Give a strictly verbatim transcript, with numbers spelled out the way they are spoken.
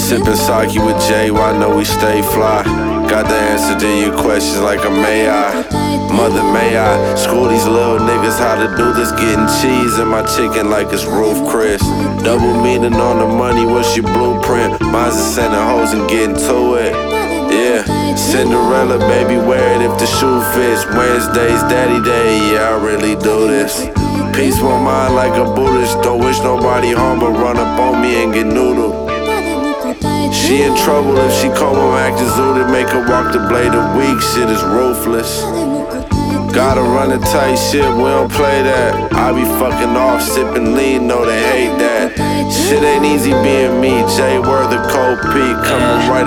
Sippin' sake with Jay, well, I know we stay fly. Got the answer to your questions like a may I. Mother, may I school these little niggas how to do this? Getting cheese in my chicken like it's Roof Chris. Double meaning on the money, what's your blueprint? Mine's a sending hoes and getting to it. Yeah, Cinderella, baby, wear it if the shoe fits. Wednesday's daddy day, yeah, I really do this. Peaceful mind like a Buddhist. Don't wish nobody harm, but run up on me and get noodled. She in trouble if she come home acting zooted. Make her walk the blade of weak, shit is ruthless. Gotta run it tight, shit, we don't play that. I be fucking off, sipping lean, know they hate that. Shit ain't easy being me, Jay Worth, the Cold Peak, coming right